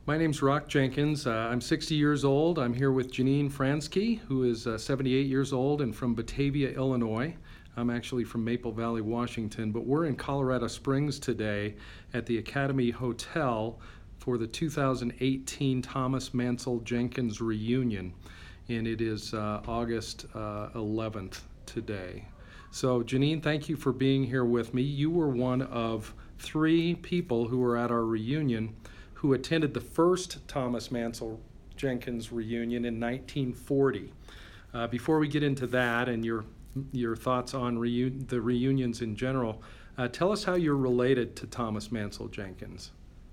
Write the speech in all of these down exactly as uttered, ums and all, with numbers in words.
My name's Rock Jenkins. Uh, I'm sixty years old. I'm here with Janine Fransky, who is uh, seventy-eight years old and from Batavia, Illinois. I'm actually from Maple Valley, Washington, but we're in Colorado Springs today at the Academy Hotel for the two thousand eighteen Thomas Mansell Jenkins reunion, and it is uh, August uh, eleventh today. So Janine, thank you for being here with me. You were one of three people who were at our reunion who attended the first Thomas Mansell Jenkins reunion in nineteen forty. Uh, before we get into that and your your thoughts on reu- the reunions in general, uh, tell us how you're related to Thomas Mansell Jenkins.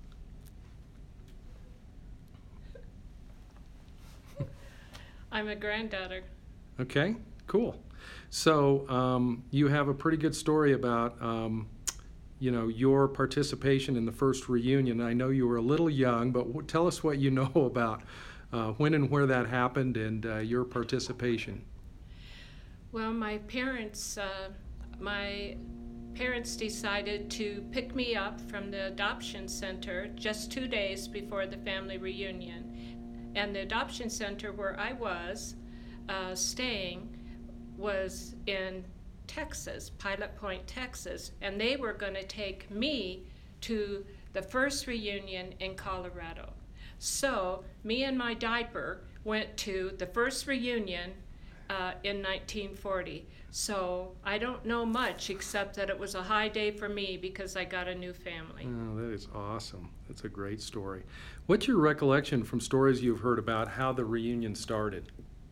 I'm a granddaughter. Okay, cool. So um, you have a pretty good story about um, you know, your participation in the first reunion. I know you were a little young, but w- tell us what you know about uh, when and where that happened and uh, your participation. Well, my parents, uh, my parents decided to pick me up from the adoption center just two days before the family reunion. And the adoption center where I was uh, staying was in Texas, Pilot Point, Texas, and they were going to take me to the first reunion in Colorado. So me and my diaper went to the first reunion uh, in nineteen forty. So I don't know much except that it was a high day for me because I got a new family. Oh, that is awesome. That's a great story. What's your recollection from stories you've heard about how the reunion started?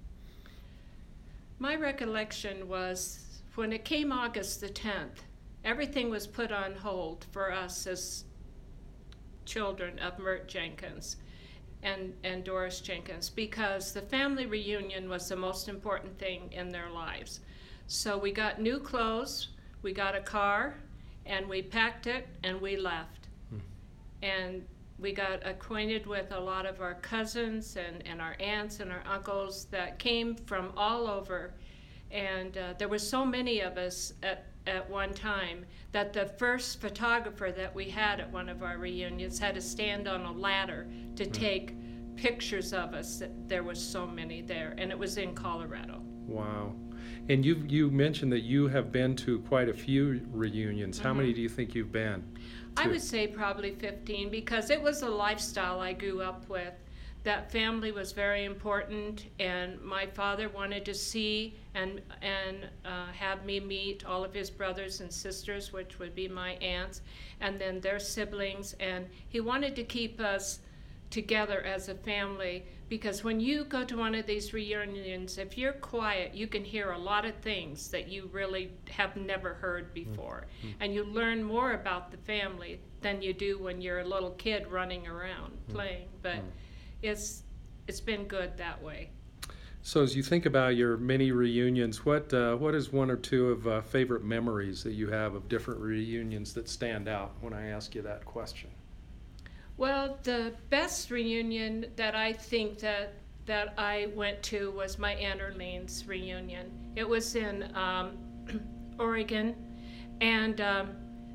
My recollection was when it came August the tenth, everything was put on hold for us as children of Mert Jenkins and, and Doris Jenkins because the family reunion was the most important thing in their lives. So we got new clothes, we got a car, and we packed it and we left. Hmm. And we got acquainted with a lot of our cousins and, and our aunts and our uncles that came from all over. And uh, there were so many of us at, at one time that the first photographer that we had at one of our reunions had to stand on a ladder to mm. take pictures of us. There was so many there, and it was in Colorado. Wow. And you you mentioned that you have been to quite a few reunions. Mm-hmm. How many do you think you've been to? I would say probably fifteen because it was a lifestyle I grew up with. That family was very important, and my father wanted to see and and uh, have me meet all of his brothers and sisters, which would be my aunts, and then their siblings, and he wanted to keep us together as a family because when you go to one of these reunions, if you're quiet, you can hear a lot of things that you really have never heard before, mm-hmm. and you learn more about the family than you do when you're a little kid running around mm-hmm. playing, but mm-hmm. It's it's been good that way. So as you think about your many reunions, what uh, what is one or two of uh, favorite memories that you have of different reunions that stand out when I ask you that question? Well, the best reunion that I think that that I went to was my Aunt Erlene's reunion. It was in um, Oregon, and um,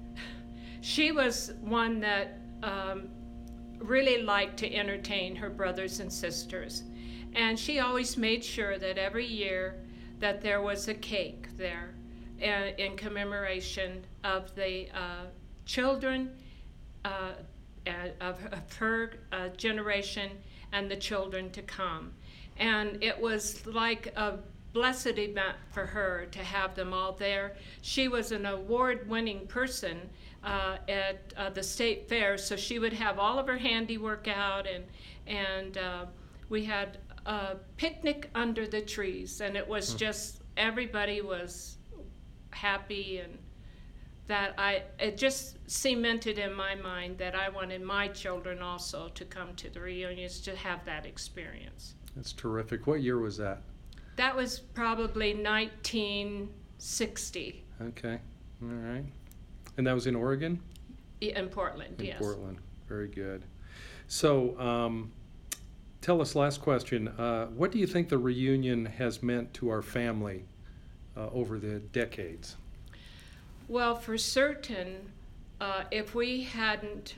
she was one that um, really liked to entertain her brothers and sisters. And she always made sure that every year that there was a cake there uh, in commemoration of the uh, children uh, of, of her uh, generation and the children to come. And it was like a blessed event for her to have them all there. She was an award-winning person Uh, at uh, the state fair, so she would have all of her handiwork out, and and uh, we had a picnic under the trees, and it was just everybody was happy, and that I it just cemented in my mind that I wanted my children also to come to the reunions to have that experience. That's terrific. What year was that? That was probably nineteen sixty. Okay, all right. And that was in Oregon? In Portland, in yes. In Portland, very good. So um, tell us, last question, uh, what do you think the reunion has meant to our family uh, over the decades? Well, for certain, uh, if we hadn't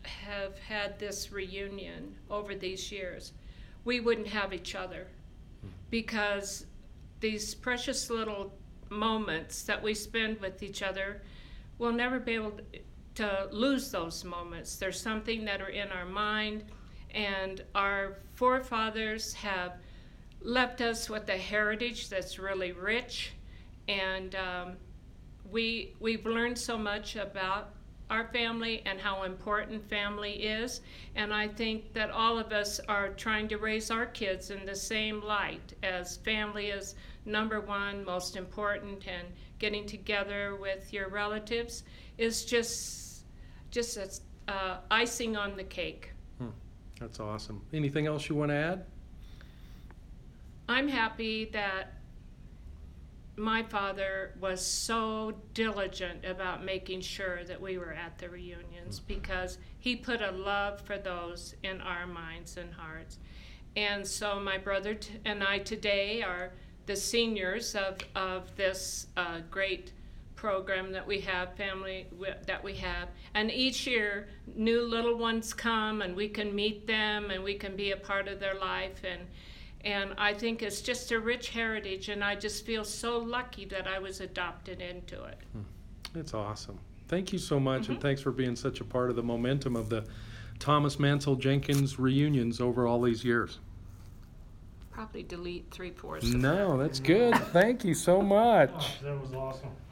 have had this reunion over these years, we wouldn't have each other, because these precious little moments that we spend with each other, we'll never be able to lose those moments. There's something that are in our mind, and our forefathers have left us with a heritage that's really rich, and um, we, we've learned so much about our family and how important family is, and I think that all of us are trying to raise our kids in the same light, as family is number one, most important, and getting together with your relatives is just just a, uh, icing on the cake. Hmm. That's awesome. Anything else you want to add? I'm happy that my father was so diligent about making sure that we were at the reunions, because he put a love for those in our minds and hearts. And so my brother t- and I today are the seniors of, of this uh, great program that we have, family w- that we have. And each year, new little ones come, and we can meet them, and we can be a part of their life. And And I think it's just a rich heritage, and I just feel so lucky that I was adopted into it. It's awesome. Thank you so much, Mm-hmm. and thanks for being such a part of the momentum of the Thomas Mansell Jenkins reunions over all these years. Probably delete three fourths of No, that's good. Thank you so much. That was awesome.